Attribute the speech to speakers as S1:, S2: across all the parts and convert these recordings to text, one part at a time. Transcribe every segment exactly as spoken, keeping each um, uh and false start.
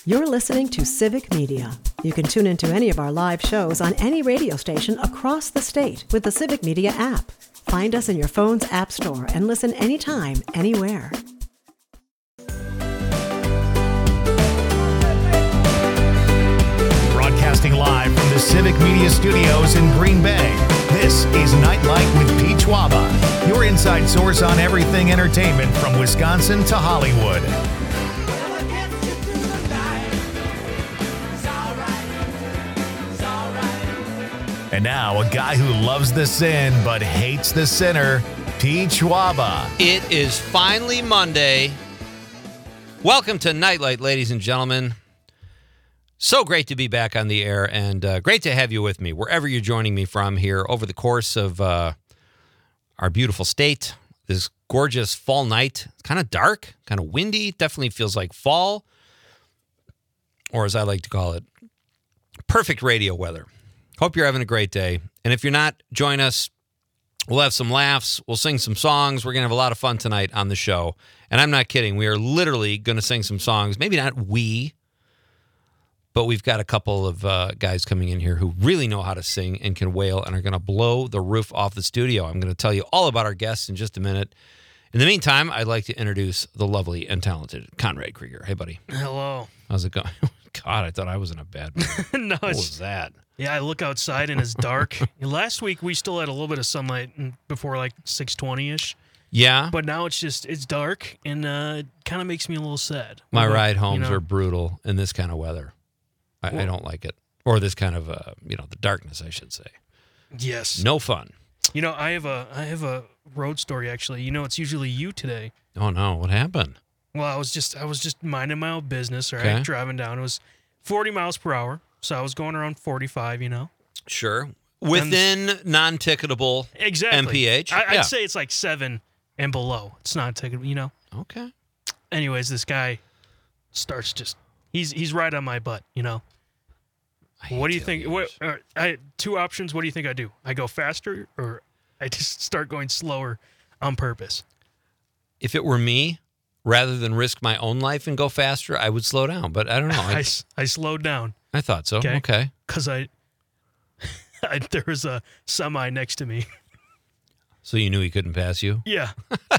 S1: You're listening to Civic Media. You can tune into any of our live shows on any radio station across the state with the Civic Media app. Find us in your phone's app store and listen anytime, anywhere.
S2: Broadcasting live from the Civic Media Studios in Green Bay, this is Nightlight with Pete Schwaba, your inside source on everything entertainment from Wisconsin to Hollywood. And now, a guy who loves the sin but hates the sinner, Pete Schwaba.
S3: It is finally Monday. Welcome to Nightlight, ladies and gentlemen. So great to be back on the air, and uh, great to have you with me, wherever you're joining me from here over the course of uh, our beautiful state. This gorgeous fall night. It's kind of dark, kind of windy. Definitely feels like fall, or as I like to call it, perfect radio weather. Hope you're having a great day. And if you're not, join us. We'll have some laughs. We'll sing some songs. We're going to have a lot of fun tonight on the show. And I'm not kidding. We are literally going to sing some songs. Maybe not we, but we've got a couple of uh, guys coming in here who really know how to sing and can wail and are going to blow the roof off the studio. I'm going to tell you all about our guests in just a minute. In the meantime, I'd like to introduce the lovely and talented Conrad Krieger. Hey, buddy.
S4: Hello.
S3: How's it going? God, I thought I was in a bad mood.
S4: No,
S3: what
S4: it's,
S3: was that?
S4: Yeah, I look outside and it's dark. Last week we still had a little bit of sunlight before like six twenty-ish.
S3: Yeah.
S4: But now it's just, it's dark and uh, it kind of makes me a little sad.
S3: My
S4: but,
S3: ride homes
S4: you know,
S3: are brutal in this kind of weather. I, well, I don't like it. Or this kind of, uh, you know, the darkness, I should say.
S4: Yes.
S3: No fun.
S4: You know, I have a I have a road story, actually. You know, it's usually you today.
S3: Oh, no. What happened?
S4: Well, I was just I was just minding my own business, right?
S3: Okay.
S4: Driving down. It was forty miles per hour. So I was going around forty-five, you know.
S3: Sure. Within and, non-ticketable
S4: exactly.
S3: M P H.
S4: I, I'd
S3: yeah.
S4: say it's like seven and below. It's not ticketable, you know.
S3: Okay.
S4: Anyways, this guy starts just he's he's right on my butt, you know. What do you think? What uh, I two options. What do you think I do? I go faster or I just start going slower on purpose?
S3: If it were me, rather than risk my own life and go faster, I would slow down. But I don't know. I,
S4: I, I slowed down.
S3: I thought so.
S4: Okay.
S3: Okay.
S4: Because I, I there was a semi next to me.
S3: So you knew he couldn't pass you?
S4: Yeah.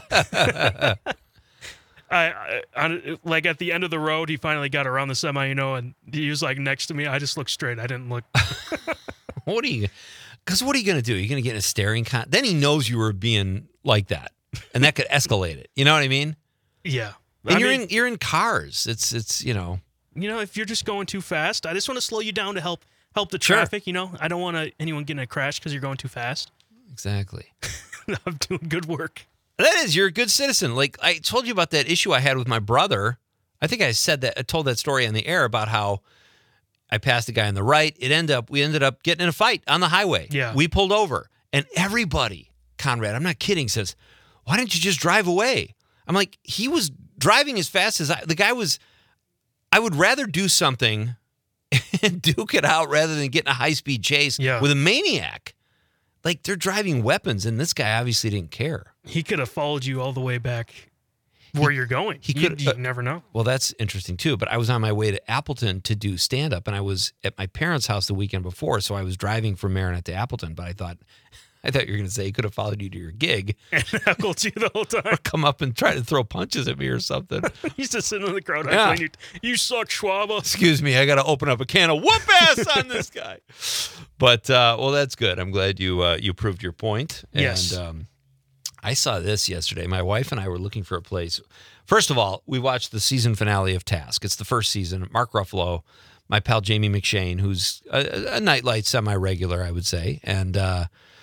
S4: I, I on, like at the end of the road, he finally got around the semi, you know, and he was like next to me. I just looked straight. I didn't look.
S3: What are you? Because what are you going to do? You're going to get in a staring con. Then he knows you were being like that, and that could escalate it. You know what I mean?
S4: Yeah.
S3: And
S4: I
S3: you're
S4: mean,
S3: in you're in cars. It's it's you know.
S4: You know, if you're just going too fast, I just want to slow you down to help help the
S3: Sure.
S4: traffic. You know, I don't want to, anyone getting a crash because you're going too fast.
S3: Exactly.
S4: I'm doing good work.
S3: That is, you're a good citizen. Like I told you about that issue I had with my brother. I think I said that, I told that story on the air about how I passed a guy on the right. It ended up, we ended up getting in a fight on the highway.
S4: Yeah.
S3: We pulled over, and everybody, Conrad, I'm not kidding, says, "Why didn't you just drive away?" I'm like, he was driving as fast as I, the guy was, I would rather do something and duke it out rather than get in a high-speed chase
S4: Yeah.
S3: with a maniac. Like, they're driving weapons, and this guy obviously didn't care.
S4: He could have followed you all the way back where
S3: He-
S4: you're going.
S3: he
S4: You,
S3: could-
S4: you
S3: uh,
S4: never know.
S3: Well, that's interesting, too. But I was on my way to Appleton to do stand-up, and I was at my parents' house the weekend before, so I was driving from Marinette to Appleton. But I thought I thought you were going to say he could have followed you to your gig
S4: And heckled you the whole time.
S3: or come up and try to throw punches at me or something.
S4: He's just sitting in the crowd.
S3: Yeah.
S4: Yeah. You, you suck, Schwaba.
S3: Excuse me, I got to open up a can of whoop ass on this guy. But, uh, well, that's good. I'm glad you uh, you proved your point. And,
S4: Yes.
S3: um, I saw this yesterday. My wife and I were looking for a place. First of all, we watched the season finale of Task. It's the first season. Mark Ruffalo, my pal Jamie McShane, who's a, a nightlight semi-regular, I would say, and uh,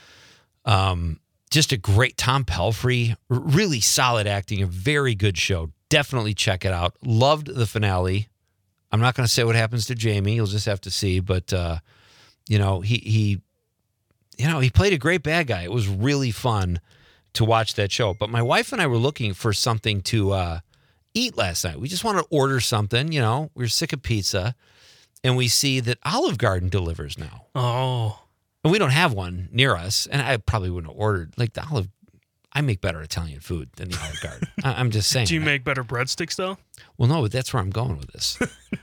S3: um, just a great Tom Pelfrey, r- really solid acting, a very good show. Definitely check it out. Loved the finale. I'm not going to say what happens to Jamie. You'll just have to see. But uh, you know, he he, you know, he played a great bad guy. It was really fun to watch that show. But my wife and I were looking for something to uh, eat last night. We just wanted to order something. You know, we were sick of pizza, and we see that Olive Garden delivers now.
S4: Oh.
S3: And we don't have one near us, and I probably wouldn't have ordered. Like, the Olive, I make better Italian food than the Olive Garden. I, I'm just saying.
S4: Do you
S3: I-
S4: make better breadsticks, though?
S3: Well, no, but that's where I'm going with this.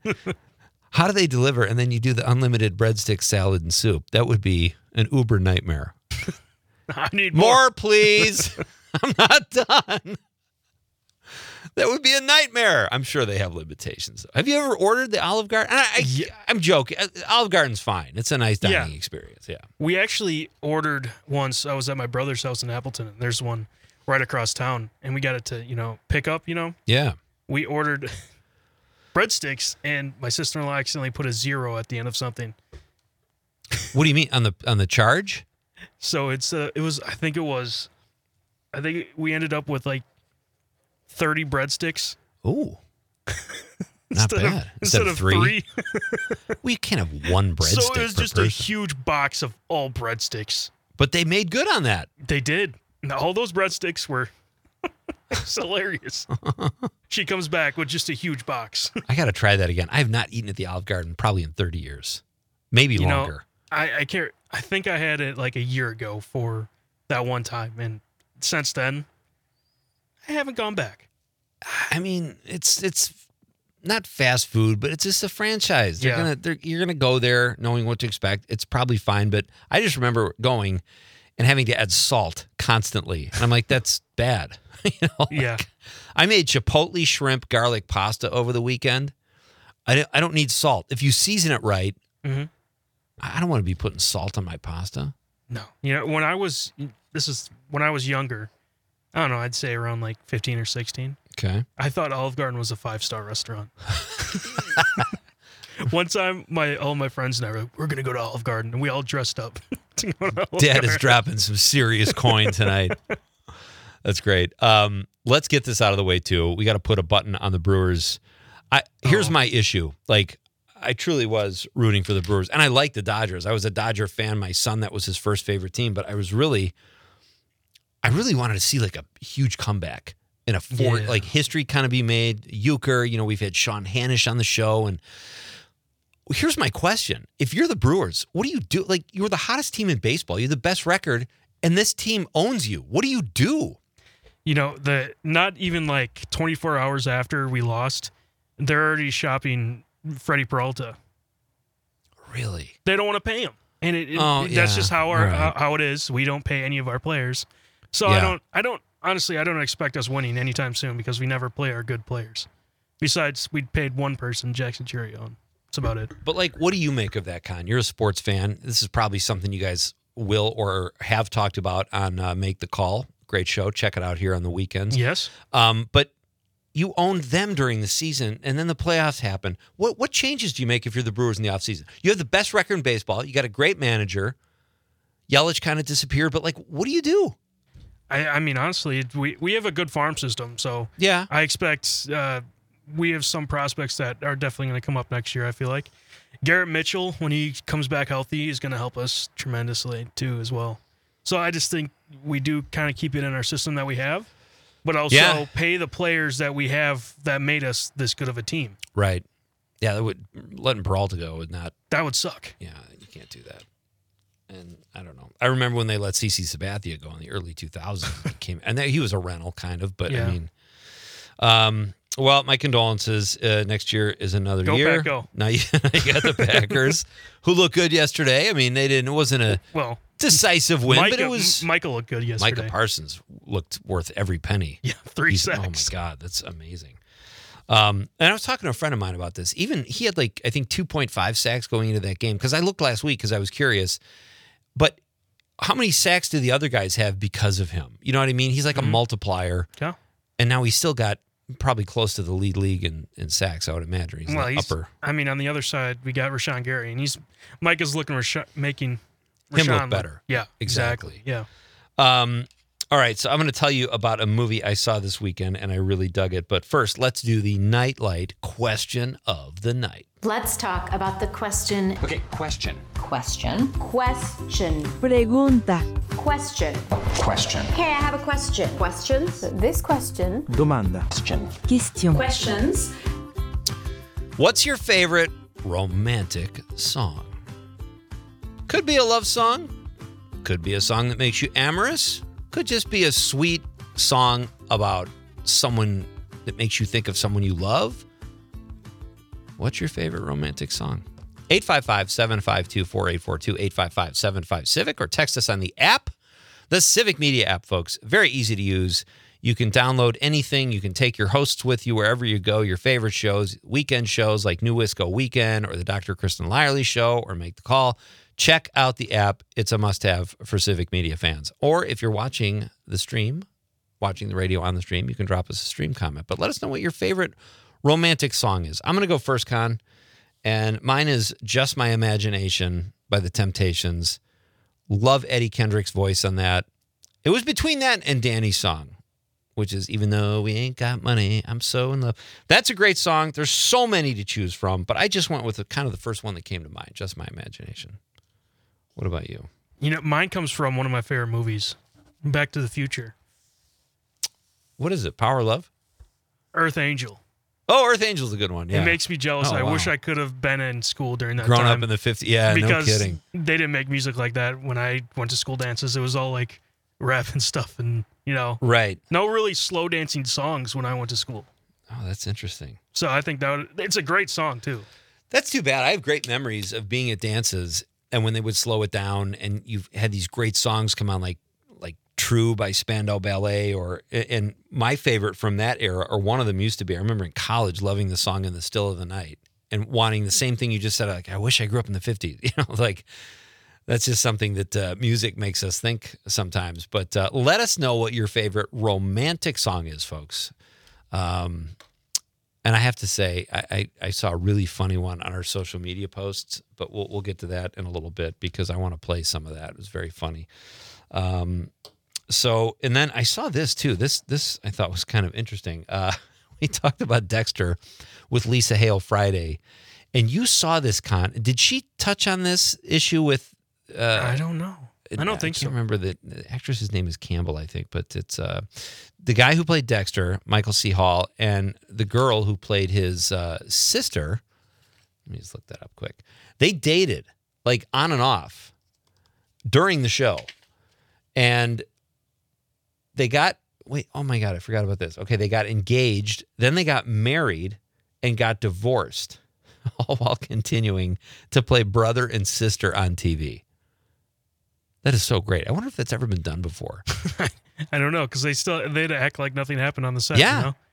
S3: How do they deliver? And then you do the unlimited breadstick salad and soup. That would be an uber nightmare.
S4: I need more.
S3: More, please. I'm not done. That would be a nightmare. I'm sure they have limitations. Have you ever ordered the Olive Garden? I, I,
S4: Yeah.
S3: I'm joking. Olive Garden's fine. It's a nice dining
S4: Yeah.
S3: experience. Yeah.
S4: We actually ordered once. I was at my brother's house in Appleton, and there's one right across town, and we got it to, you know, pick up, you know.
S3: Yeah.
S4: We ordered breadsticks, and my sister-in-law accidentally put a zero at the end of something.
S3: What do you mean on the on the charge?
S4: So it's uh, it was I think it was I think we ended up with like thirty breadsticks
S3: Ooh. Not
S4: instead
S3: bad.
S4: of
S3: Instead,
S4: instead
S3: of three.
S4: three.
S3: We can't have one breadstick
S4: So it was
S3: per
S4: just a
S3: person.
S4: huge box of all breadsticks.
S3: But they made good on that.
S4: They did. And all those breadsticks were it's hilarious. She comes back with just a huge box.
S3: I got to try that again. I have not eaten at the Olive Garden probably in thirty years, maybe
S4: You know,
S3: longer.
S4: I, I can't. I think I had it like a year ago for that one time, and since then, I haven't gone back.
S3: I mean, it's it's not fast food, but it's just a franchise. They're
S4: Yeah.
S3: gonna they're, you're gonna go there knowing what to expect. It's probably fine, but I just remember going and having to add salt constantly, and I'm like, that's bad. you know,
S4: Yeah.
S3: like, I made chipotle shrimp garlic pasta over the weekend. I don't, I don't need salt. If you season it right,
S4: Mhm.
S3: I don't want to be putting salt on my pasta.
S4: No. You know, when I was this is when I was younger. I don't know. I'd say around like fifteen or sixteen.
S3: Okay.
S4: I thought Olive Garden was a five star restaurant. One time, my all my friends and I were like, we're gonna go to Olive Garden, and we all dressed up. to go to Olive
S3: Dad is
S4: Garden.
S3: dropping some serious coin tonight. That's great. Um, let's get this out of the way too. We got to put a button on the Brewers. I here's
S4: Oh.
S3: my issue. Like, I truly was rooting for the Brewers, and I like the Dodgers. I was a Dodger fan. My son, that was his first favorite team. But I was really, I really wanted to see like a huge comeback and a four,
S4: Yeah.
S3: like history kind of be made. Euchre, you know, we've had Sean Hanish on the show, and here's my question. If you're the Brewers, what do you do? Like, you're the hottest team in baseball. You're the best record, and this team owns you. What do you do?
S4: You know, the not even like twenty-four hours after we lost, they're already shopping Freddie Peralta.
S3: Really?
S4: They don't want to pay him, and it, it-
S3: Oh,
S4: that's
S3: yeah.
S4: just how our
S3: Right.
S4: how, how it is. We don't pay any of our players, so
S3: Yeah.
S4: I don't. I don't honestly. I don't expect us winning anytime soon because we never play our good players. Besides, we paid one person, Jackson Chirion. That's about it.
S3: But, like, what do you make of that, Con? You're a sports fan. This is probably something you guys will or have talked about on uh, Make the Call. Great show. Check it out here on the weekends.
S4: Yes.
S3: Um, but you owned them during the season, and then the playoffs happen. What what changes do you make if you're the Brewers in the offseason? You have the best record in baseball. You got a great manager. Yelich kind of disappeared, but, like, what do you do?
S4: I, I mean, honestly, we we have a good farm system, so
S3: Yeah.
S4: I expect uh, we have some prospects that are definitely going to come up next year. I feel like Garrett Mitchell, when he comes back healthy, is going to help us tremendously too, as well. So I just think we do kind of keep it in our system that we have, but also
S3: Yeah.
S4: pay the players that we have that made us this good of a team.
S3: Right. Yeah, that would letting Peralta go would not.
S4: That would suck.
S3: Yeah, you can't do that. And I don't know. I remember when they let C C Sabathia go in the early two thousands. He came, and that, he was a rental kind of, but
S4: Yeah.
S3: I mean, um, well, my condolences. Uh, next year is another
S4: Go
S3: year.
S4: Pack, go.
S3: Now you, you got the Packers, who looked good yesterday. I mean, they didn't. It wasn't a
S4: Well,
S3: decisive win,
S4: Micah,
S3: but it was.
S4: M- Michael looked good yesterday.
S3: Micah Parsons looked worth every penny.
S4: Yeah, three
S3: He's-
S4: sacks.
S3: Oh my God, that's amazing. Um, and I was talking to a friend of mine about this. Even he had like I think two point five sacks going into that game because I looked last week because I was curious. But how many sacks do the other guys have because of him? You know what I mean? He's like a multiplier,
S4: Yeah.
S3: and now he's still got probably close to the lead league in, in sacks. I would imagine he's
S4: Well,
S3: the
S4: he's,
S3: upper.
S4: I mean, on the other side, we got Rashawn Gary, and he's Micah's looking Rasha- making
S3: Him
S4: Rashawn
S3: look better.
S4: Yeah,
S3: Exactly.
S4: exactly. Yeah.
S3: Um, all right, so I'm going to tell you about a movie I saw this weekend, and I really dug it. But first, let's do the Nightlight question of the night.
S5: Let's talk about the question.
S6: Okay, question.
S5: Question. Question.
S7: Pregunta.
S5: Question.
S6: Question.
S5: Hey, I have a question. Questions? This question.
S7: Domanda.
S6: Question.
S7: Question.
S5: Questions.
S3: What's your favorite romantic song? Could be a love song. Could be a song that makes you amorous. Could just be a sweet song about someone that makes you think of someone you love. What's your favorite romantic song? eight five five, seven five two, four eight four two, eight five five, seven five, Civic, or text us on the app, the Civic Media app, folks. Very easy to use. You can download anything. You can take your hosts with you wherever you go, your favorite shows, weekend shows like New Wisco Weekend or the Doctor Kristen Lyerly Show or Make the Call. Check out the app. It's a must-have for Civic Media fans. Or if you're watching the stream, watching the radio on the stream, you can drop us a stream comment. But let us know what your favorite romantic song is. I'm going to go first, Con, and mine is Just My Imagination by The Temptations. Love Eddie Kendrick's voice on that. It was between that and Danny's song, which is Even Though We Ain't Got Money, I'm So In Love. That's a great song. There's so many to choose from, but I just went with the, kind of the first one that came to mind, Just My Imagination. What about you?
S4: You know, mine comes from one of my favorite movies, Back to the Future.
S3: What is it, Power of Love?
S4: Earth Angel.
S3: Oh, Earth Angel's a good one, yeah.
S4: It makes me jealous.
S3: Oh,
S4: I
S3: wow.
S4: wish I could have been in school during that
S3: Grown
S4: time.
S3: up in the fifties, yeah,
S4: because
S3: no kidding.
S4: they didn't make music like that when I went to school dances. It was all like rap and stuff and, you know,
S3: Right.
S4: no really slow dancing songs when I went to school.
S3: Oh, that's interesting.
S4: So I think that would, it's a great song, too.
S3: That's too bad. I have great memories of being at dances and when they would slow it down and you've had these great songs come on like like True by Spandau Ballet or and my favorite from that era, or one of them used to be, I remember in college loving the song In the Still of the Night and wanting the same thing you just said, like, I wish I grew up in the fifties. You know, like that's just something that uh, music makes us think sometimes. But uh, let us know what your favorite romantic song is, folks. Um, and I have to say, I, I, I saw a really funny one on our social media posts, but we'll we'll get to that in a little bit because I want to play some of that. It was very funny. Um, so, and then I saw this too. This this I thought was kind of interesting. Uh, we talked about Dexter with Lisa Hale Friday, and you saw this, Con. Did she touch on this issue with? Uh,
S4: I don't know. I don't think
S3: I
S4: so.
S3: can't remember the, the actress's name is Campbell, I think, but it's uh, the guy who played Dexter, Michael C. Hall, and the girl who played his uh, sister. Let me just look that up quick. They dated like on and off during the show, and they got wait. Oh my God, I forgot about this. Okay, they got engaged, then they got married, and got divorced, all while continuing to play brother and sister on T V. That is so great. I wonder if that's ever been done before.
S4: I don't know, because they still they'd act like nothing happened on the set.
S3: Yeah.
S4: You know?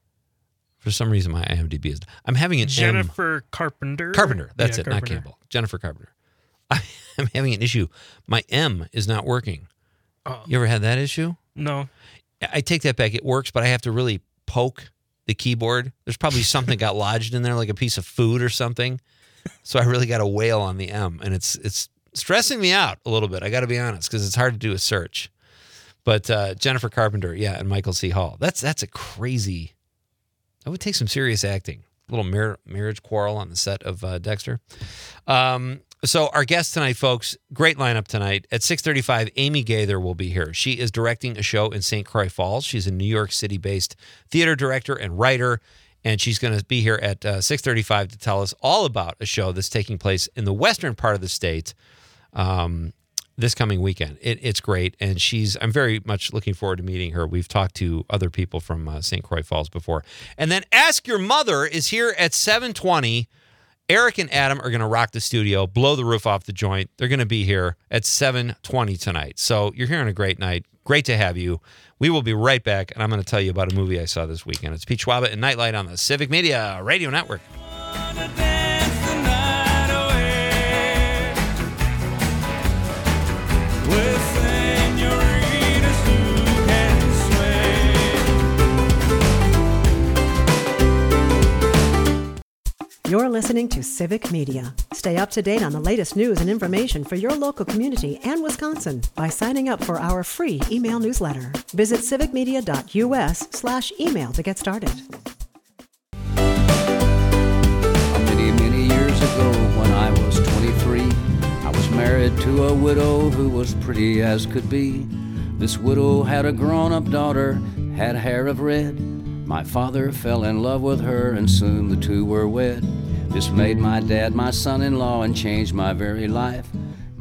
S3: For some reason, my I M D B is. I'm having an
S4: Jennifer
S3: M.
S4: Carpenter.
S3: Carpenter. That's
S4: Yeah,
S3: it, not
S4: Carpenter.
S3: Campbell. Jennifer Carpenter. I, I'm having an issue. My M is not working.
S4: Oh.
S3: You ever had that issue?
S4: No.
S3: I take that back. It works, but I have to really poke the keyboard. There's probably something got lodged in there, like a piece of food or something. So I really got to wail on the M, and it's it's stressing me out a little bit. I got to be honest, because it's hard to do a search. But uh, Jennifer Carpenter, yeah, and Michael C. Hall. That's that's a crazy. That would take some serious acting. A little mar- marriage quarrel on the set of uh, Dexter. Um, so our guest tonight, folks, great lineup tonight. At six thirty-five, Amy Gaither will be here. She is directing a show in Saint Croix Falls. She's a New York City-based theater director and writer, and she's going to be here at uh, six thirty-five to tell us all about a show that's taking place in the western part of the state um, this coming weekend. It, it's great, and she's. I'm very much looking forward to meeting her. We've talked to other people from uh, Saint Croix Falls before. And then Ask Your Mother is here at seven twenty. Eric and Adam are going to rock the studio, blow the roof off the joint. They're going to be here at seven twenty tonight. So you're hearing a great night. Great to have you. We will be right back, and I'm going to tell you about a movie I saw this weekend. It's Pete Schwaba and Nightlight on the Civic Media Radio Network.
S1: You're listening to Civic Media. Stay up to date on the latest news and information for your local community and Wisconsin by signing up for our free email newsletter. Visit civicmedia.us slash email to get started.
S6: Many, many years ago when I was twenty-three, I was married to a widow who was pretty as could be. This widow had a grown-up daughter, had hair of red. My father fell in love with her and soon the two were wed. This made my dad my son-in-law and changed my very life.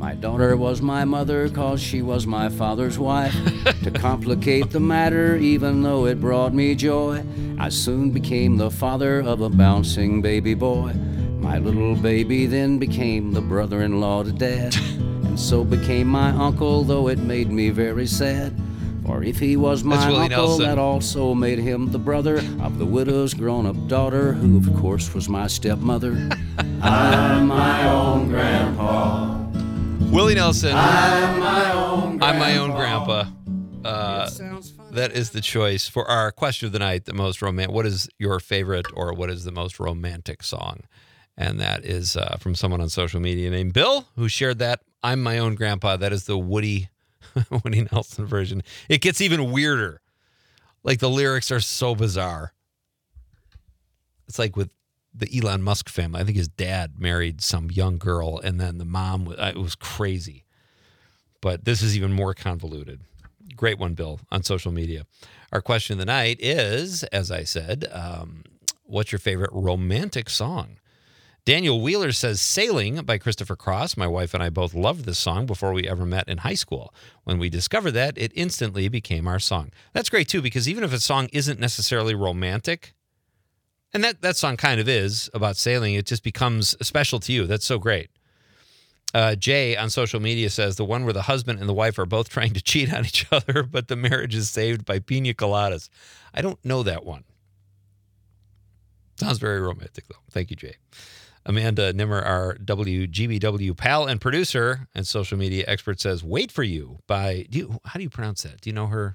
S6: My daughter was my mother 'cause she was my father's wife. To complicate the matter, even though it brought me joy, I soon became the father of a bouncing baby boy. My little baby then became the brother-in-law to Dad, and so became my uncle, though it made me very sad. For if he was my
S3: Willie
S6: uncle,
S3: Nelson.
S6: that also made him the brother of the widow's grown-up daughter, who of course was my stepmother. I'm my own grandpa.
S3: Willie Nelson.
S6: I'm my own grandpa.
S3: I'm my own grandpa. Uh, that is the choice for our question of the night. The most romantic. What is your favorite, or what is the most romantic song? And that is uh, from someone on social media named Bill, who shared that. I'm my own grandpa. That is the Woody, Woody Nelson version. It gets even weirder. Like the lyrics are so bizarre. It's like with the Elon Musk family. I think his dad married some young girl, and then the mom, it was crazy. But this is even more convoluted. Great one, Bill, on social media. Our question of the night is, as I said, um, what's your favorite romantic song? Daniel Wheeler says Sailing by Christopher Cross. My wife and I both loved this song before we ever met in high school. When we discovered that, it instantly became our song. That's great, too, because even if a song isn't necessarily romantic, and that, that song kind of is about sailing, it just becomes special to you. That's so great. Uh, Jay on social media says the one where the husband and the wife are both trying to cheat on each other, but the marriage is saved by pina coladas. I don't know that one. Sounds very romantic, though. Thank you, Jay. Amanda Nimmer, our W G B W pal and producer and social media expert, says "Wait for You" by, do you, how do you pronounce that? Do you know her?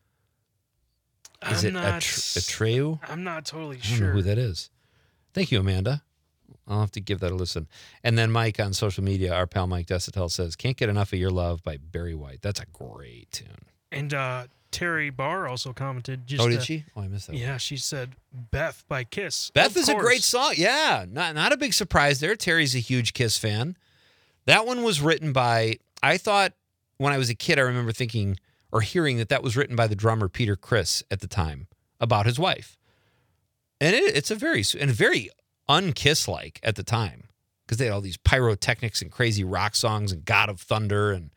S3: Is
S4: I'm
S3: it
S4: not,
S3: Atre- Atreu?
S4: I'm not totally
S3: I don't
S4: sure.
S3: know who that is. Thank you, Amanda. I'll have to give that a listen. And then Mike on social media, our pal Mike Desitel, says "Can't Get Enough of Your Love" by Barry White. That's a great tune.
S4: And uh, Terry Barr also commented. Just,
S3: Oh, did
S4: uh,
S3: she? Oh, I missed that one.
S4: Yeah, she said Beth by Kiss.
S3: Beth
S4: Of
S3: is a
S4: course.
S3: great song. Yeah, not not a big surprise there. Terry's a huge Kiss fan. That one was written by, I thought when I was a kid, I remember thinking or hearing that that was written by the drummer Peter Criss at the time about his wife. And it, it's a very, and very un-Kiss-like at the time, because they had all these pyrotechnics and crazy rock songs and God of Thunder. and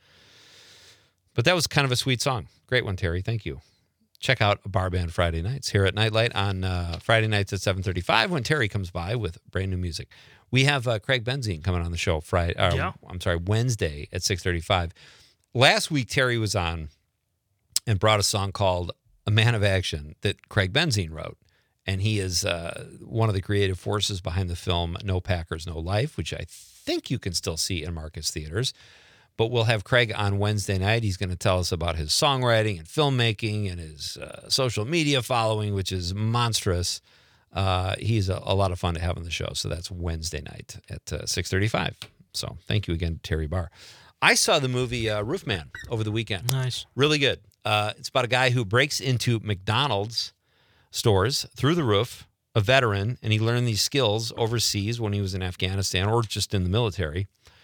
S3: But that was kind of a sweet song. Great one, Terry. Thank you. Check out Bar Band Friday nights here at Nightlight on uh, Friday nights at seven thirty-five when Terry comes by with brand new music. We have uh, Craig Benzine coming on the show Friday. Uh,
S4: Yeah.
S3: I'm sorry, Wednesday at six thirty-five. Last week, Terry was on and brought a song called "A Man of Action" that Craig Benzine wrote. And he is uh, one of the creative forces behind the film No Packers, No Life, which I think you can still see in Marcus Theaters. But we'll have Craig on Wednesday night. He's going to tell us about his songwriting and filmmaking and his uh, social media following, which is monstrous. Uh, he's a, a lot of fun to have on the show. So that's Wednesday night at uh, six thirty-five. So thank you again, Terry Barr. I saw the movie uh, Roofman over the weekend.
S4: Nice.
S3: Really good. Uh, it's about a guy who breaks into McDonald's stores through the roof, a veteran, and he learned these skills overseas when he was in Afghanistan or just in the military.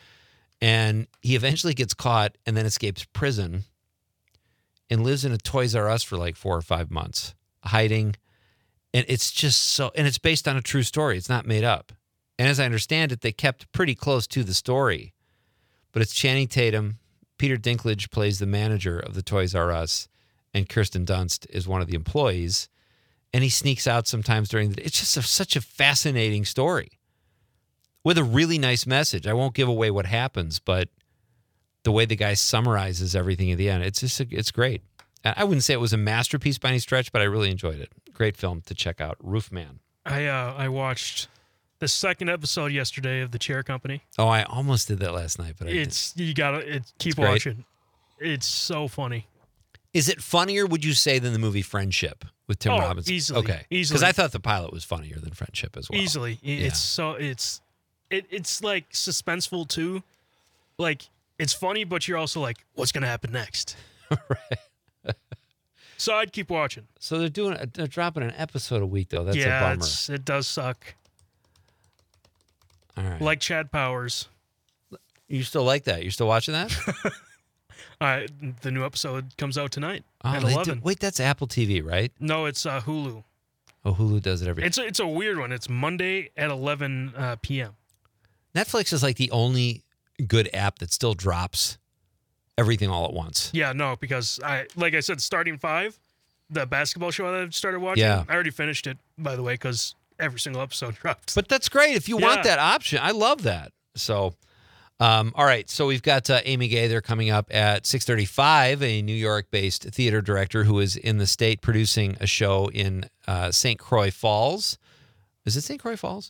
S3: And he eventually gets caught and then escapes prison and lives in a Toys R Us for like four or five months, hiding. And it's just so, and it's based on a true story. It's not made up. And as I understand it, they kept pretty close to the story. But it's Channing Tatum. Peter Dinklage plays the manager of the Toys R Us, and Kirsten Dunst is one of the employees. And he sneaks out sometimes during the day. It's just a, such a fascinating story with a really nice message. I won't give away what happens, but the way the guy summarizes everything at the end, it's just a, it's great. I wouldn't say it was a masterpiece by any stretch, but I really enjoyed it. Great film to check out, Roofman.
S4: I uh, I watched the second episode yesterday of The Chair Company.
S3: Oh, I almost did that last night, but I
S4: It's you gotta it, keep
S3: It's great.
S4: watching. It's so funny.
S3: Is it funnier, would you say, than the movie Friendship with Tim
S4: Oh,
S3: Robbins?
S4: easily,
S3: Okay.
S4: easily.
S3: Because I thought the pilot was funnier than Friendship as well.
S4: Easily, I-
S3: Yeah.
S4: it's so it's it it's like suspenseful too. Like it's funny, but you're also like, what's gonna happen next?
S3: Right.
S4: So I'd keep watching.
S3: So they're doing, they're dropping an episode a week though. That's
S4: yeah,
S3: a bummer.
S4: it's, it does suck.
S3: All right.
S4: Like Chad Powers.
S3: You still like that? You're still watching that?
S4: Uh, the new episode comes out tonight at
S3: they do-
S4: eleven.
S3: wait, that's Apple T V, right?
S4: No, it's uh, Hulu.
S3: Oh, Hulu does it every.
S4: It's a, it's a weird one. It's Monday at eleven uh, p.m.
S3: Netflix is like the only good app that still drops everything all at once.
S4: Yeah, no, because I, like I said, starting five, the basketball show that I started watching,
S3: Yeah.
S4: I already finished it, by the way, because every single episode dropped.
S3: But that's great. If you
S4: Yeah.
S3: want that option, I love that. So, um, all right. So we've got uh, Amy Gaither coming up at six thirty-five, a New York-based theater director who is in the state producing a show in uh, Saint Croix Falls. Is it Saint Croix Falls?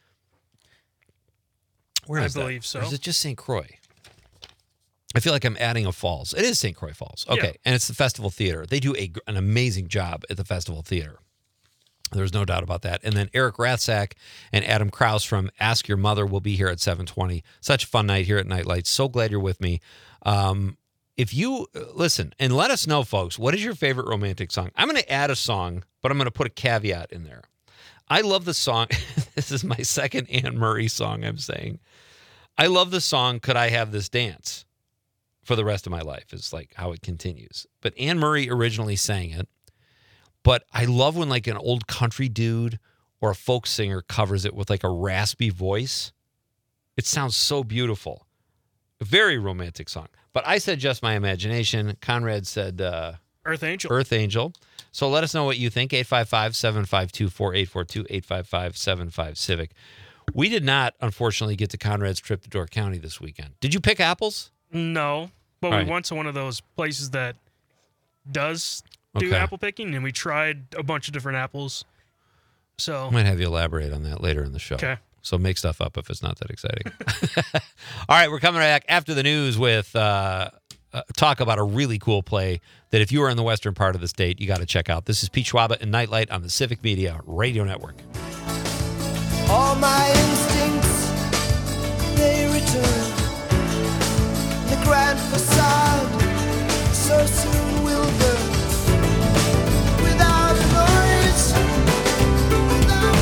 S3: Where
S4: I
S3: is that?
S4: believe so.
S3: Or is it just Saint Croix? I feel like I'm adding a falls. It is Saint Croix Falls. Okay.
S4: Yeah.
S3: And it's the Festival Theater. They do a, an amazing job at the Festival Theater. There's no doubt about that. And then Eric Rathsack and Adam Krause from Ask Your Mother will be here at seven twenty. Such a fun night here at Nightlight. So glad you're with me. Um, if you listen and let us know, folks, what is your favorite romantic song? I'm going to add a song, but I'm going to put a caveat in there. I love the song. This is my second Anne Murray song I'm saying. I love the song Could I Have This Dance for the rest of my life. It's like how it continues. But Anne Murray originally sang it. But I love when like an old country dude or a folk singer covers it with like a raspy voice. It sounds so beautiful. A very romantic song. But I said Just My Imagination. Conrad said uh,
S4: Earth Angel.
S3: Earth Angel. So let us know what you think. eight five five, seven five two, four eight four two, eight five five, seven five Civic. We did not, unfortunately, get to Conrad's trip to Door County this weekend. Did you pick apples?
S4: No, but
S3: All
S4: we
S3: right.
S4: went to one of those places that does do
S3: Okay.
S4: apple picking, and we tried a bunch of different apples. So,
S3: I might have you elaborate on that later in the show.
S4: okay.
S3: So make stuff up if it's not that exciting. All right, we're coming back after the news with uh, uh, talk about a really cool play that if you are in the western part of the state, you got to check out. This is Pete Schwaba and Nightlight on the Civic Media Radio Network.
S7: All my instincts, they return. The grand facade so soon will burn. Without a noise, without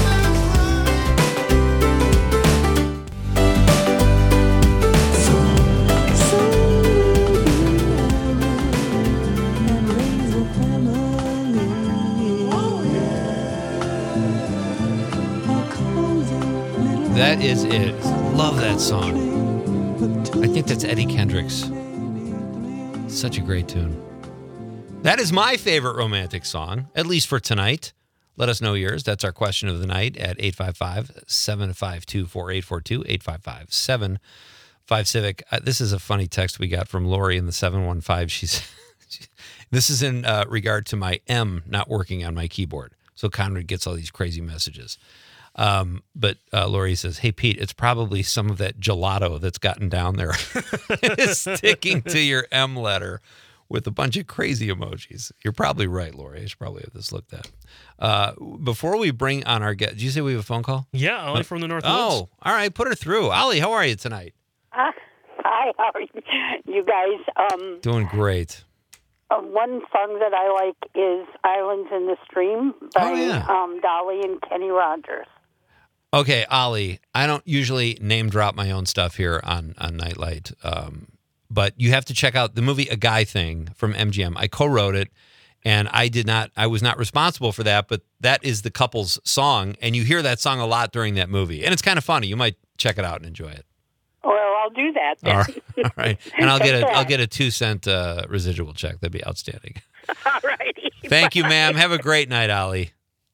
S3: That is it. Love that song. I think that's Eddie Kendricks. Such a great tune. That is my favorite romantic song, at least for tonight. Let us know yours. That's our question of the night at eight five five, seven five two, four eight four two, eight five five, seven five Civic. Uh, this is a funny text we got from Lori in the seven one five. She's This is in uh, regard to my M not working on my keyboard. So Conrad gets all these crazy messages. Um, but uh, Lori says, hey, Pete, it's probably some of that gelato that's gotten down there sticking to your M letter with a bunch of crazy emojis. You're probably right, Lori. I should probably have this looked at. Uh, before we bring on our guest, did you say we have a phone call?
S4: Yeah, Ollie from the North
S3: Oh,
S4: Woods.
S3: all right. Put her through. Ollie, how are you tonight?
S8: Uh, hi, how are you, you guys? Um,
S3: Doing great.
S8: uh, one song that I like is "Islands in the Stream" by
S3: Oh, yeah.
S8: um, Dolly and Kenny Rogers.
S3: Okay, Ollie, I don't usually name drop my own stuff here on, on Nightlight, um, but you have to check out the movie A Guy Thing from M G M. I co-wrote it, and I did not, I was not responsible for that, but that is the couple's song, and you hear that song a lot during that movie, and it's kind of funny. You might check it out and enjoy it.
S8: Well, I'll do that then.
S3: All right, all right. And I'll get a,
S8: Okay.
S3: I'll get a two cent uh, residual check. That'd be outstanding.
S8: All righty.
S3: Thank you, ma'am. Have a great night, Ollie.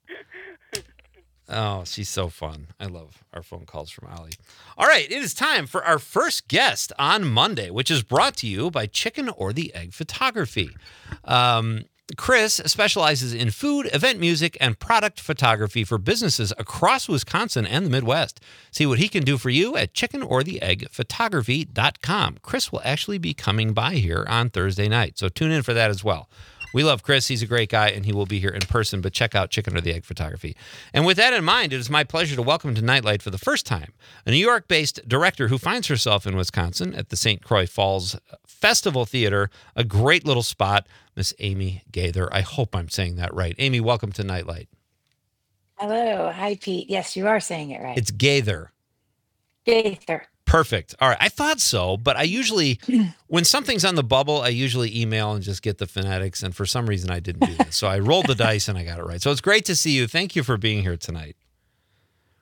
S3: Oh, she's so fun. I love our phone calls from Ollie. All right, it is time for our first guest on Monday, which is brought to you by Chicken or the Egg Photography. Um, Chris specializes in food, event music, and product photography for businesses across Wisconsin and the Midwest. See what he can do for you at chicken or the egg photography dot com. Chris will actually be coming by here on Thursday night, so tune in for that as well. We love Chris. He's a great guy, and he will be here in person, but check out Chicken or the Egg Photography. And with that in mind, it is my pleasure to welcome to Nightlight for the first time a New York-based director who finds herself in Wisconsin at the Saint Croix Falls Festival Theater, a great little spot, Miss Amy Gaither. I hope I'm saying that right. Amy, welcome to Nightlight.
S9: Hello. Hi, Pete. Yes, you are saying it right.
S3: It's Gaither.
S9: Gaither.
S3: Perfect. All right. I thought so, but I usually, when something's on the bubble, I usually email and just get the phonetics. And for some reason, I didn't do that. So I rolled the dice and I got it right. So it's great to see you. Thank you for being here tonight.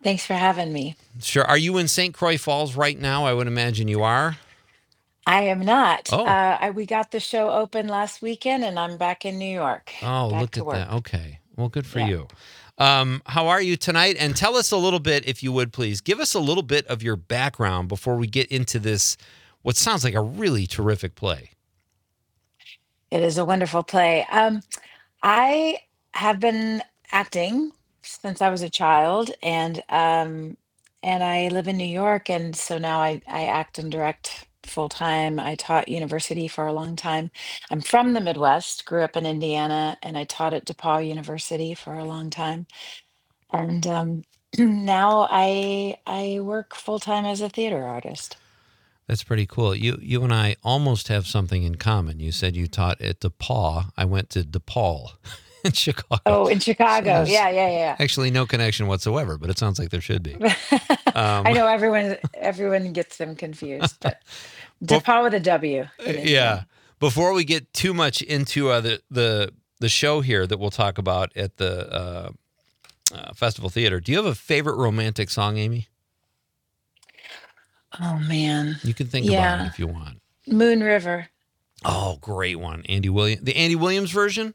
S9: Thanks for having me.
S3: Sure. Are you in Saint Croix Falls right now? I would imagine you are.
S9: I am not.
S3: Oh.
S9: Uh, I, we got the show open last weekend, and I'm back in New York.
S3: Oh,
S9: back
S3: look
S9: to
S3: at
S9: work.
S3: that. Okay. Well, good for
S9: Yeah.
S3: you. Um, how are you tonight? And tell us a little bit, if you would, please. Give us a little bit of your background before we get into this, what sounds like a really terrific play.
S9: It is a wonderful play. Um, I have been acting since I was a child, and um, and I live in New York, and so now I, I act and direct full time. I taught university for a long time. I'm from the Midwest, grew up in Indiana, and I taught at DePaul University for a long time. And um, now I I work full time as a theater artist.
S3: That's pretty cool. You you and I almost have something in common. You said you taught at DePaul. I went to DePaul in Chicago.
S9: Oh, in Chicago.
S3: there's-
S9: Yeah, yeah, yeah.
S3: Actually, no connection whatsoever, but it sounds like there should be. Um,
S9: I know everyone everyone gets them confused, but DePaul with a W. it is.
S3: Yeah. Before we get too much into uh, the, the the show here that we'll talk about at the uh, uh, Festival Theater, do you have a favorite romantic song, Amy?
S9: Oh man.
S3: You can think about
S9: Yeah.
S3: it if you want.
S9: Moon River.
S3: Oh, great one. Andy Williams. The Andy Williams version?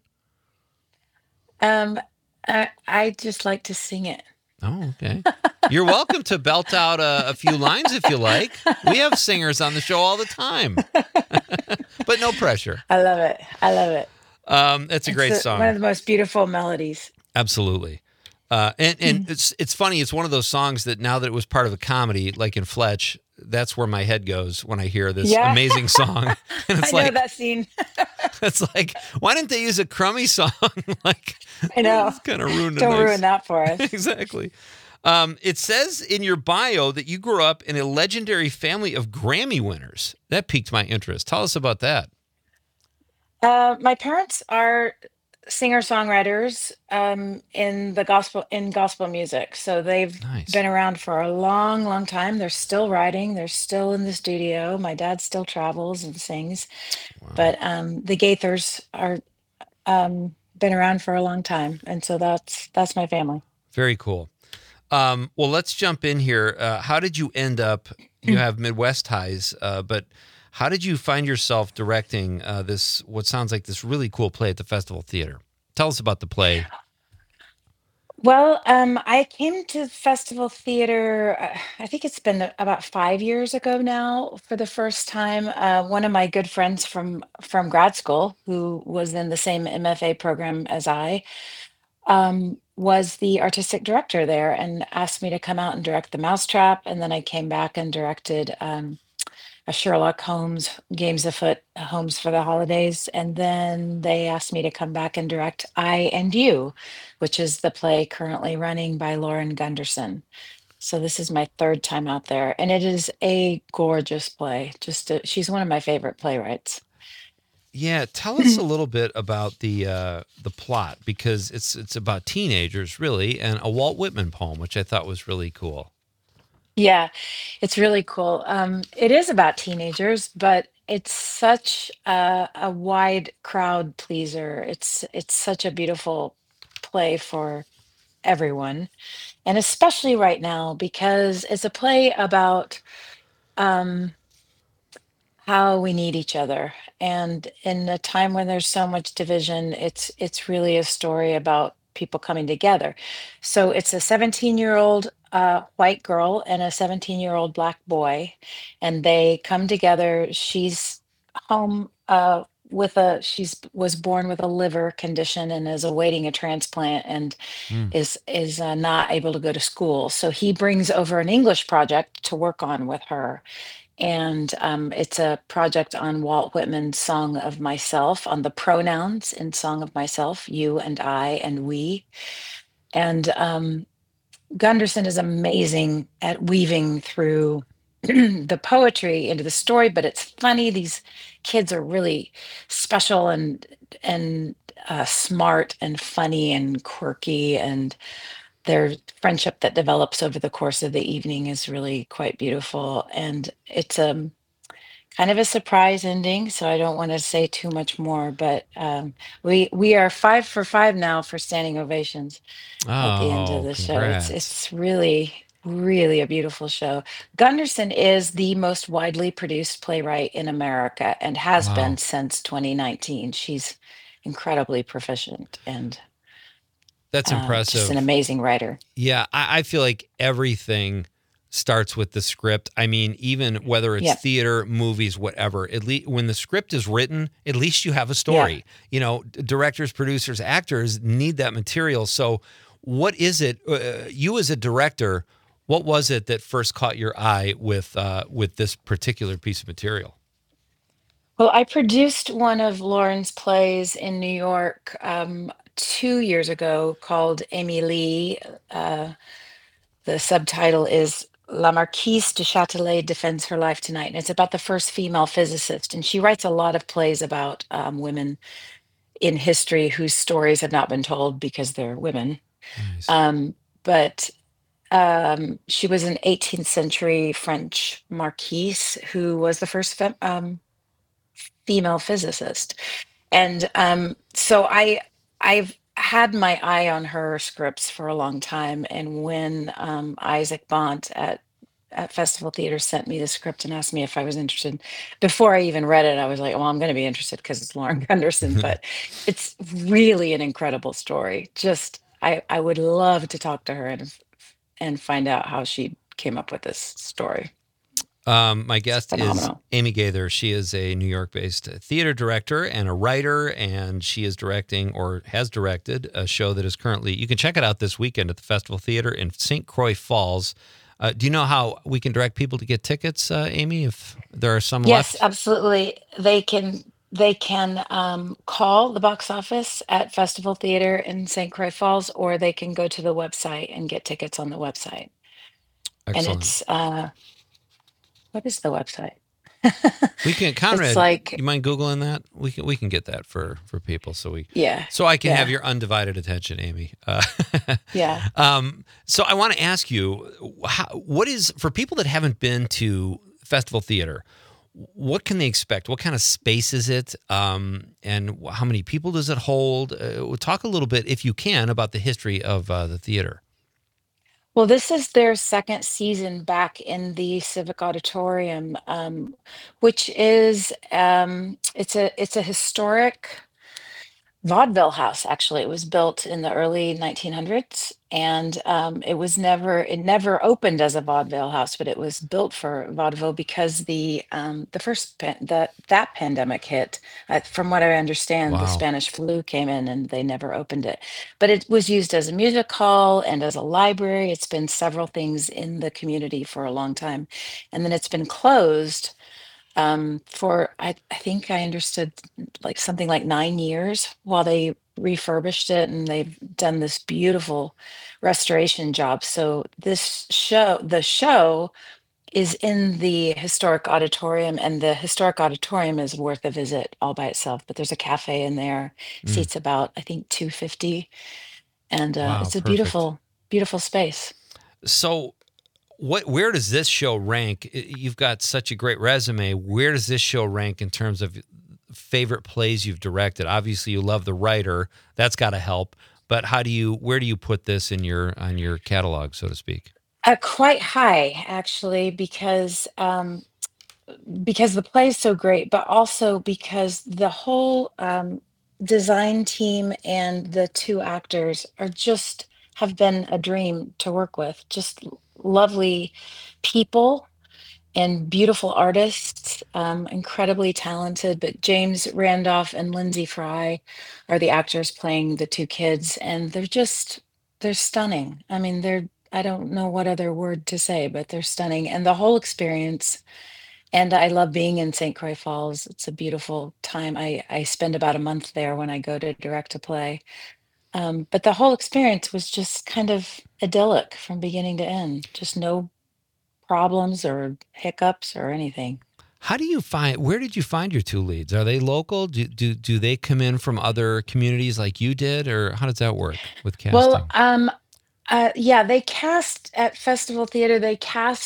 S9: Um I, I just like to sing it.
S3: Oh, okay. You're welcome to belt out a, a few lines if you like. We have singers on the show all the time, but no pressure.
S9: I love it. I love it.
S3: Um, that's a great
S9: It's
S3: song.
S9: One of the most beautiful melodies.
S3: Absolutely. Uh, and and it's it's funny. It's one of those songs that now that it was part of a comedy, like in Fletch, that's where my head goes when I hear this
S9: Yeah.
S3: amazing song. And it's
S9: I know
S3: like
S9: that scene.
S3: it's like, why didn't they use a crummy song? Like,
S9: I know.
S3: it's kind of ruined. a
S9: Don't
S3: nice-
S9: ruin that for us.
S3: Exactly. Um, it says in your bio that you grew up in a legendary family of Grammy winners. That piqued my interest. Tell us about that.
S9: Uh, my parents are singer-songwriters um, in the gospel in gospel music. So they've
S3: Nice.
S9: been around for a long, long time. They're still writing. They're still in the studio. My dad still travels and sings. But um, the Gaithers are um, been around for a long time, and so that's that's my family.
S3: Very cool. Um, well, let's jump in here. Uh, how did you end up? You have Midwest ties, uh, but how did you find yourself directing uh, this? What sounds like this really cool play at the Festival Theater? Tell us about the play.
S9: Well, um, I came to Festival Theater, uh, I think it's been a- about five years ago now for the first time. Uh, one of my good friends from from grad school, who was in the same M F A program as I, um, was the artistic director there and asked me to come out and direct The Mousetrap. And then I came back and directed um, a Sherlock Holmes, Games Afoot, Homes for the Holidays. And then they asked me to come back and direct I and You, which is the play currently running by Lauren Gunderson. So this is my third time out there, and it is a gorgeous play. Just a, she's one of my favorite playwrights.
S3: Yeah, tell us a little bit about the uh, the plot, because it's it's about teenagers really, and a Walt Whitman poem, which I thought was really cool.
S9: Yeah, it's really cool. Um, it is about teenagers, but it's such a, a wide crowd pleaser. It's it's such a beautiful play for everyone, and especially right now because it's a play about um, how we need each other. And in a time when there's so much division, it's it's really a story about people coming together. So it's a seventeen year old uh, white girl and a seventeen year old black boy, and they come together. She's home uh, with a she's was born with a liver condition and is awaiting a transplant and
S3: Mm.
S9: is is uh, not able to go to school. So he brings over an English project to work on with her, and um, it's a project on Walt Whitman's Song of Myself, on the pronouns in Song of Myself, you and I and we. And um, Gunderson is amazing at weaving through the poetry into the story, but it's funny. These kids are really special and and uh, smart and funny and quirky, and their friendship that develops over the course of the evening is really quite beautiful. And it's um kind of a surprise ending, so I don't want to say too much more. But um, we we are five for five now for standing ovations at the end of
S3: Oh,
S9: the show. It's
S3: congrats.
S9: it's really really a beautiful show. Gunderson is the most widely produced playwright in America and has
S3: Wow.
S9: been since twenty nineteen. She's incredibly proficient and
S3: That's
S9: uh, just an
S3: impressive.
S9: amazing writer.
S3: Yeah, I, I feel like everything starts with the script. I mean, even whether it's
S9: Yeah.
S3: theater, movies, whatever, at least when the script is written, at least you have a story. You know, d- directors, producers, actors need that material. So, what is it? Uh, you as a director, what was it that first caught your eye with uh, with this particular piece of material?
S9: Well, I produced one of Lauren's plays in New York um, two years ago called Amy Lee. Uh, the subtitle is La Marquise de Châtelet Defends Her Life Tonight. And it's about the first female physicist. And she writes a lot of plays about um, women in history whose stories have not been told because they're women.
S3: Nice.
S9: Um, but um, she was an eighteenth century French marquise who was the first fem- um, female physicist. And um, so I I've had my eye on her scripts for a long time. And when um, Isaac Bont at at Festival Theater sent me the script and asked me if I was interested, before I even read it, I was like, well, I'm going to be interested because it's Lauren Gunderson. But it's really an incredible story. Just I I would love to talk to her and and find out how she came up with this story.
S3: Um, my guest is
S9: Phenomenal.
S3: Amy Gaither. She is a New York-based theater director and a writer, and she is directing or has directed a show that is currently, you can check it out this weekend at the Festival Theater in Saint Croix Falls. Uh, do you know how we can direct people to get tickets, uh, Amy, if there are some
S9: Yes,
S3: left?
S9: absolutely. They can they can um, call the box office at Festival Theater in Saint Croix Falls, or they can go to the website and get tickets on the website. And
S3: Excellent.
S9: it's uh, what is the website?
S3: We can, Conrad,
S9: It's like
S3: you mind Googling that? We can we can get that for, for people so we
S9: yeah,
S3: so I can
S9: yeah,
S3: have your undivided attention, Amy. Uh,
S9: yeah.
S3: um, so I want to ask you, how, what is, for people that haven't been to Festival Theater, what can they expect? What kind of space is it? Um, and how many people does it hold? Uh, talk a little bit, if you can, about the history of uh, the theater.
S9: Well, this is their second season back in the Civic Auditorium, um, which is um, it's a it's a historic vaudeville house. Actually, it was built in the early nineteen hundreds, and um, it was never it never opened as a vaudeville house, but it was built for vaudeville because the um, the first pan- that that pandemic hit. Uh, from what I understand, the
S3: Wow.
S9: Spanish flu came in, and they never opened it. But it was used as a music hall and as a library. It's been several things in the community for a long time, and then it's been closed um, for I, I think I understood like something like nine years while they refurbished it, and they've done this beautiful restoration job. So this show, the show is in the historic auditorium, and the historic auditorium is worth a visit all by itself. But there's a cafe in there,
S3: Mm.
S9: seats about I think two fifty, and uh,
S3: Wow,
S9: it's a
S3: perfect.
S9: beautiful, beautiful space.
S3: So what, where does this show rank? I- You've got such a great resume. Where does this show rank in terms of favorite plays you've directed? Obviously, you love the writer. That's got to help. But how do you, where do you put this in your, on your catalog, so to speak?
S9: Uh, quite high, actually, because um, because the play is so great, but also because the whole um, design team and the two actors are just have been a dream to work with. Just l- lovely people and beautiful artists, um, incredibly talented. But James Randolph and Lindsay Fry are the actors playing the two kids, and they're just they're stunning. I mean, they're I don't know what other word to say, but they're stunning, and the whole experience. And I love being in Saint Croix Falls. It's a beautiful time. I I spend about a month there when I go to direct a play. Um, but the whole experience was just kind of idyllic from beginning to end. Just no problems or hiccups or anything.
S3: How do you find, where did you find your two leads? Are they local? Do, do, do they come in from other communities like you did? Or how does that work with casting?
S9: Well, um, uh, yeah, they cast at Festival Theater. They cast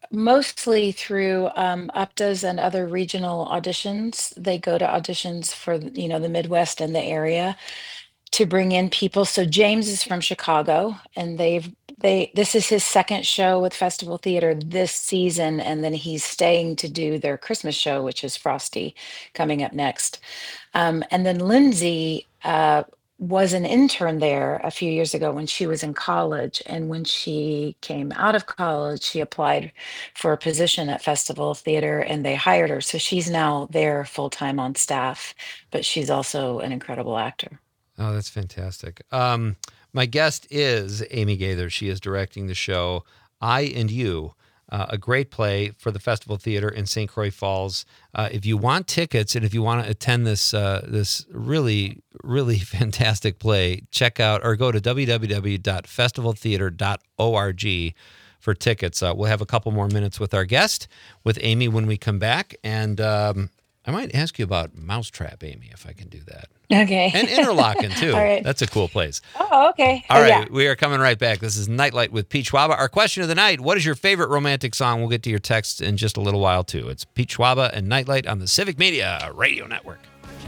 S9: mostly through um, UPTAs and other regional auditions. They go to auditions for, you know, the Midwest and the area to bring in people. So James is from Chicago, and they've they this is his second show with Festival Theater this season, and then he's staying to do their Christmas show, which is Frosty, coming up next. Um, and then Lindsay uh, was an intern there a few years ago when she was in college. And when she came out of college, she applied for a position at Festival Theater and they hired her. So she's now there full time on staff, but she's also an incredible actor.
S3: Oh, that's fantastic. Um, my guest is Amy Gaither. She is directing the show I and You, uh, a great play for the Festival Theater in Saint Croix Falls. Uh, if you want tickets and if you want to attend this uh, this really, really fantastic play, check out or go to w w w dot festival theater dot org for tickets. Uh, we'll have a couple more minutes with our guest, with Amy, when we come back. And um, I might ask you about Mousetrap, Amy, if I can do that.
S9: Okay.
S3: And Interlaken, too.
S9: All right.
S3: That's a cool place.
S9: Oh, okay.
S3: All
S9: Oh,
S3: right,
S9: yeah.
S3: we are coming right back. This is Nightlight with Pete Schwaba. Our question of the night, what is your favorite romantic song? We'll get to your texts in just a little while, too. It's Pete Schwaba and Nightlight on the Civic Media Radio Network.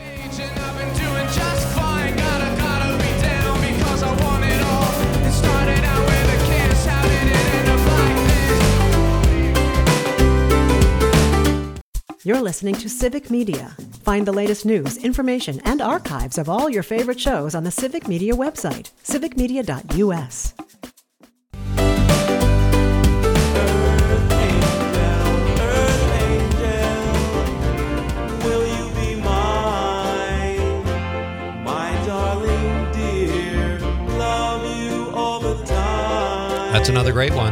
S1: You're listening to Civic Media. Find the latest news, information, and archives of all your favorite shows on the Civic Media website, civic media dot u s.
S3: That's another great one.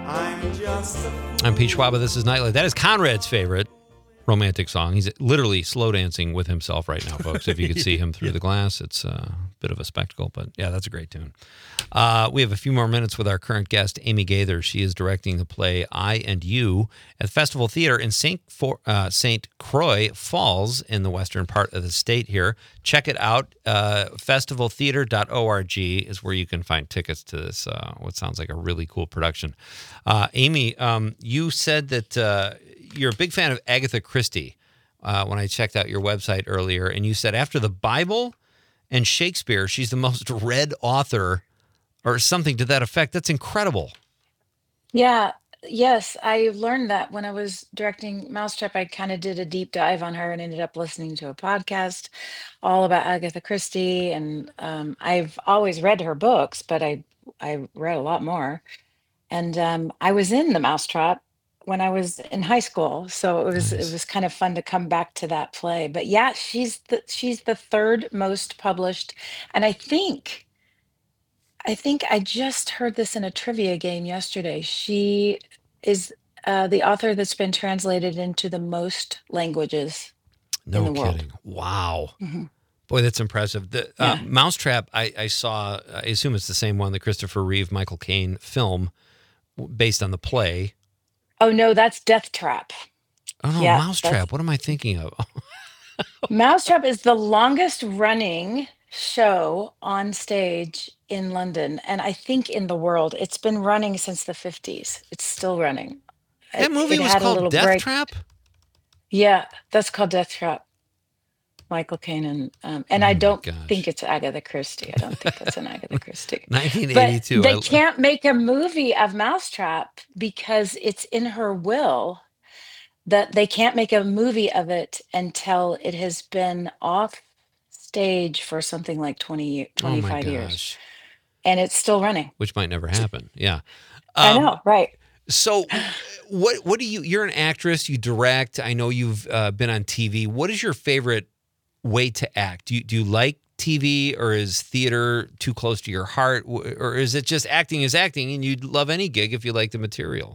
S3: I'm Pete Schwaba. This is Nightlight. That is Conrad's favorite romantic song. He's literally slow dancing with himself right now, folks. If you could see him through yeah. the glass, it's a bit of a spectacle. But yeah, that's a great tune. Uh, we have a few more minutes with our current guest, Amy Gaither. She is directing the play I and You at Festival Theater in Saint For- uh, Saint Croix Falls in the western part of the state here. Check it out. Uh, festival theater dot org is where you can find tickets to this, uh, what sounds like a really cool production. Uh, Amy, um, you said that uh, you're a big fan of Agatha Christie uh, when I checked out your website earlier, and you said after the Bible and Shakespeare, she's the most read author or something to that effect. That's incredible.
S9: Yeah. Yes. I learned that when I was directing Mousetrap. I kind of did a deep dive on her and ended up listening to a podcast all about Agatha Christie. And um, I've always read her books, but I, I read a lot more. And um, I was in the Mousetrap when I was in high school, so it was nice. It was kind of fun to come back to that play. But yeah, she's the she's the third most published, and I think I think I just heard this in a trivia game yesterday. She is uh, the author that's been translated into the most languages
S3: no
S9: in the
S3: kidding.
S9: world.
S3: Wow.
S9: Mm-hmm.
S3: Boy, that's impressive. The uh,
S9: Yeah.
S3: Mousetrap, I, I saw, I assume it's the same one, the Christopher Reeve, Michael Caine film w- based on the play.
S9: Oh no, that's Death Trap.
S3: Oh, no,
S9: Yeah,
S3: Mousetrap.
S9: that's-
S3: What am I thinking of?
S9: Mousetrap is the longest running show on stage in London, and I think in the world. It's been running since the fifties. It's still running.
S3: That
S9: It-
S3: movie
S9: it
S3: was
S9: had a
S3: called
S9: little
S3: Death
S9: break.
S3: Trap?
S9: Yeah, that's called Death Trap. Michael Caine and um, and
S3: Oh
S9: I
S3: my
S9: don't
S3: gosh.
S9: think it's Agatha Christie. I don't think that's an Agatha Christie.
S3: nineteen
S9: But
S3: eighty-two.
S9: they
S3: I-
S9: can't make a movie of Mousetrap because it's in her will that they can't make a movie of it until it has been off stage for something like twenty, ye-
S3: oh, my
S9: twenty-five years.
S3: gosh.
S9: And it's still running.
S3: Which might never happen. Yeah.
S9: I
S3: Um,
S9: know, right.
S3: So, what what do you? You're an actress. You direct. I know you've uh, been on T V. What is your favorite way to act? Do you do you like T V, or is theater too close to your heart, W- or is it just acting is acting, and you'd love any gig if you like the material?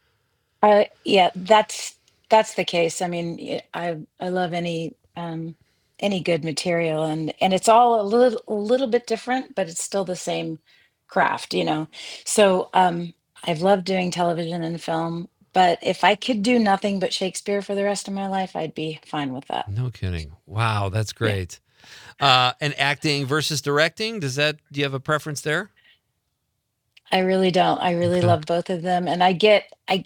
S9: I yeah, that's that's the case. I mean, y- I I love any um any good material, and and it's all a little a little bit different, but it's still the same craft, you know. So um I've loved doing television and film, but if I could do nothing but Shakespeare for the rest of my life, I'd be fine with that.
S3: No kidding. Wow, that's great. Uh, and acting versus directing. Does that? Do you have a preference there?
S9: I really don't. I really
S3: Okay.
S9: love both of them, and I get I get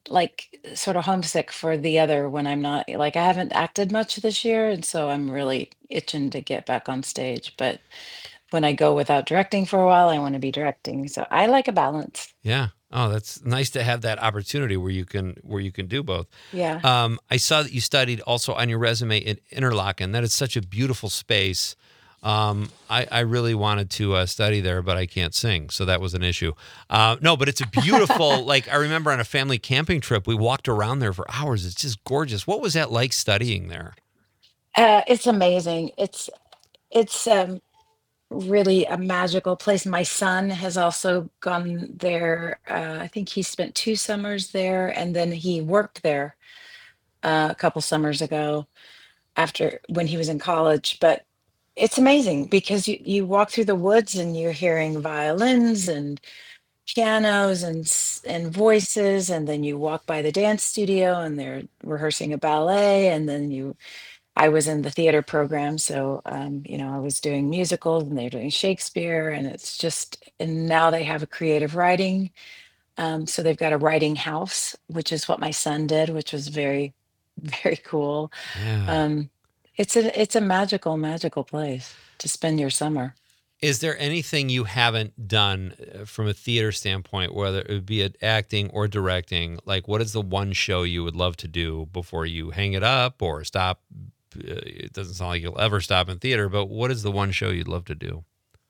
S9: like sort of homesick for the other when I'm not like I haven't acted much this year, and so I'm really itching to get back on stage. But when I go without directing for a while, I want to be directing. So I like a balance.
S3: Yeah. Oh, that's nice to have that opportunity where you can where you can do both.
S9: Yeah.
S3: Um, I saw that you studied also on your resume in Interlaken. That is such a beautiful space. Um, I, I really wanted to uh, study there, but I can't sing, so that was an issue. Uh, no, but it's a beautiful, like I remember on a family camping trip, we walked around there for hours. It's just gorgeous. What was that like studying there?
S9: Uh, it's amazing. It's it's um, really a magical place. My son has also gone there. Uh, I think he spent two summers there, and then he worked there uh, a couple summers ago after when he was in college. But it's amazing because you, you walk through the woods and you're hearing violins and pianos and s- and voices, and then you walk by the dance studio and they're rehearsing a ballet, and then you I was in the theater program, so um, you know I was doing musicals and they're doing Shakespeare, and it's just and now they have a creative writing, um, so they've got a writing house, which is what my son did, which was very very cool.
S3: Yeah.
S9: Um, it's a it's a magical magical place to spend your summer.
S3: Is there anything you haven't done uh, from a theater standpoint, whether it would be at acting or directing? Like, what is the one show you would love to do before you hang it up or stop? Uh, It doesn't sound like you'll ever stop in theater, but what is the one show you'd love to do?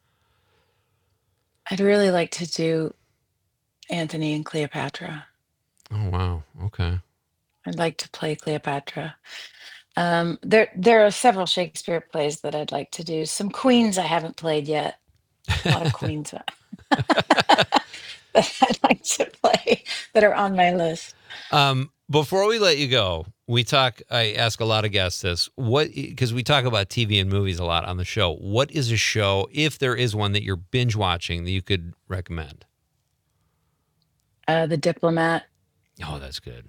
S9: I'd really like to do Antony and Cleopatra.
S3: Oh, wow. Okay.
S9: I'd like to play Cleopatra. Um, there, there are several Shakespeare plays that I'd like to do. Some queens I haven't played yet. A lot of queens that I'd like to play that are on my list.
S3: Um, before we let you go, we talk, I ask a lot of guests this, what, because we talk about T V and movies a lot on the show. What is a show, if there is one that you're binge watching, that you could recommend?
S9: Uh, The Diplomat,
S3: Oh, that's good.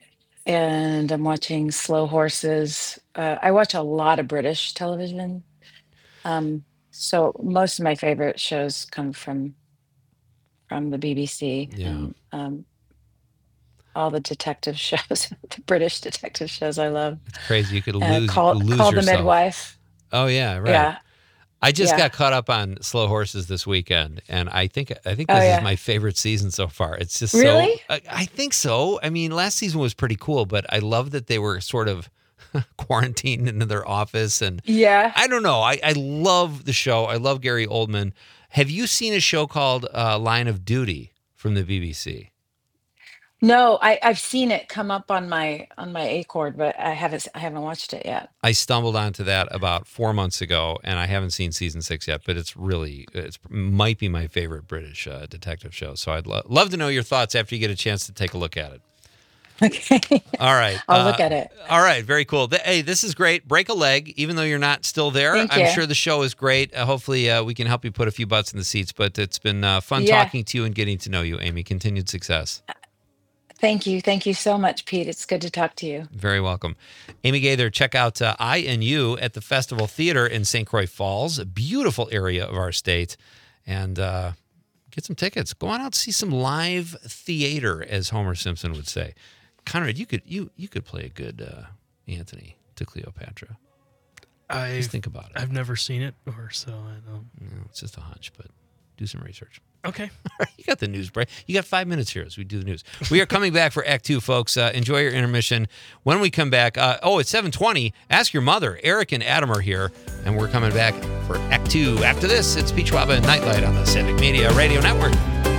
S9: and I'm watching Slow Horses. Uh, I watch a lot of British television. Um, so most of my favorite shows come from from the B B C.
S3: Yeah.
S9: And um, all the detective shows, the British detective shows I love.
S3: It's crazy. You could
S9: Uh,
S3: lose,
S9: call
S3: lose
S9: call the
S3: yourself.
S9: midwife.
S3: Oh, yeah, right.
S9: Yeah.
S3: I just
S9: Yeah.
S3: got caught up on Slow Horses this weekend, and I think I think
S9: Oh,
S3: this
S9: yeah.
S3: is my favorite season so far. It's just
S9: Really?
S3: so. I, I think so. I mean, last season was pretty cool, but I love that they were sort of quarantined into their office, and
S9: Yeah.
S3: I don't know. I, I love the show. I love Gary Oldman. Have you seen a show called uh, Line of Duty from the B B C?
S9: No, I, I've seen it come up on my on my Acord, but I haven't I haven't watched it yet.
S3: I stumbled onto that about four months ago, and I haven't seen season six yet. But it's really, it's might be my favorite British uh, detective show. So I'd lo- love to know your thoughts after you get a chance to take a look at it.
S9: Okay.
S3: All right,
S9: I'll
S3: uh,
S9: look at it.
S3: All right, very cool. Th- Hey, this is great. Break a leg, even though you're not still there.
S9: Thank
S3: I'm
S9: you.
S3: sure the show is great. Uh, hopefully, uh, we can help you put a few butts in the seats. But it's been uh, fun
S9: Yeah.
S3: talking to you and getting to know you, Amy. Continued success.
S9: Thank you. Thank you so much, Pete. It's good to talk to you.
S3: Very welcome. Amy Gaither, check out uh, I and You at the Festival Theater in Saint Croix Falls, a beautiful area of our state. And uh, get some tickets. Go on out and see some live theater, as Homer Simpson would say. Conrad, you could you you could play a good uh, Antony to Cleopatra.
S4: I
S3: Just think about it.
S4: I've never seen it, or so I don't.
S3: No, it's just a hunch, but do some research.
S4: Okay.
S3: You got the news break. You got five minutes here as we do the news. We are coming back for Act Two, folks. Uh, enjoy your intermission. When we come back, uh, oh, it's seven twenty. Ask your mother. Eric and Adam are here, and we're coming back for Act Two. After this, it's Pete Schwaba and Nightlight on the Civic Media Radio Network.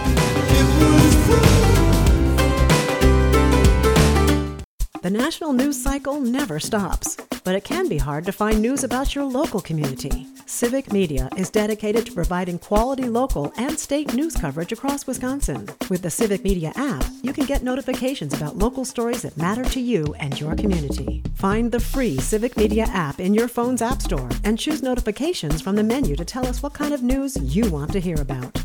S1: The national news cycle never stops, but it can be hard to find news about your local community. Civic Media is dedicated to providing quality local and state news coverage across Wisconsin. With the Civic Media app, you can get notifications about local stories that matter to you and your community. Find the free Civic Media app in your phone's app store and choose notifications from the menu to tell us what kind of news you want to hear about.